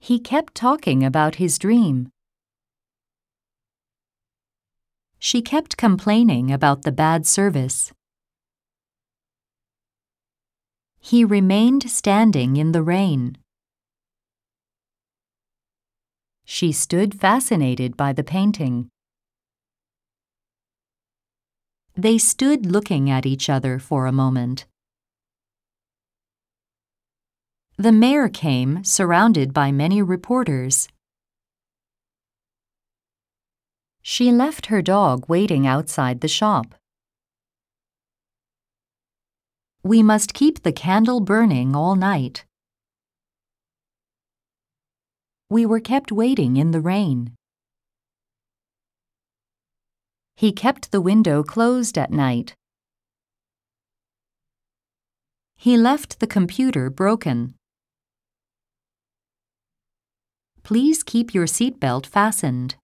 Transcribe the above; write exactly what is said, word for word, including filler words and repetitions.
He kept talking about his dream. She kept complaining about the bad service. He remained standing in the rain. She stood fascinated by the painting. They stood looking at each other for a moment. The mayor came, surrounded by many reporters. She left her dog waiting outside the shop. We must keep the candle burning all night. We were kept waiting in the rain. He kept the window closed at night. He left the computer broken. Please keep your seatbelt fastened.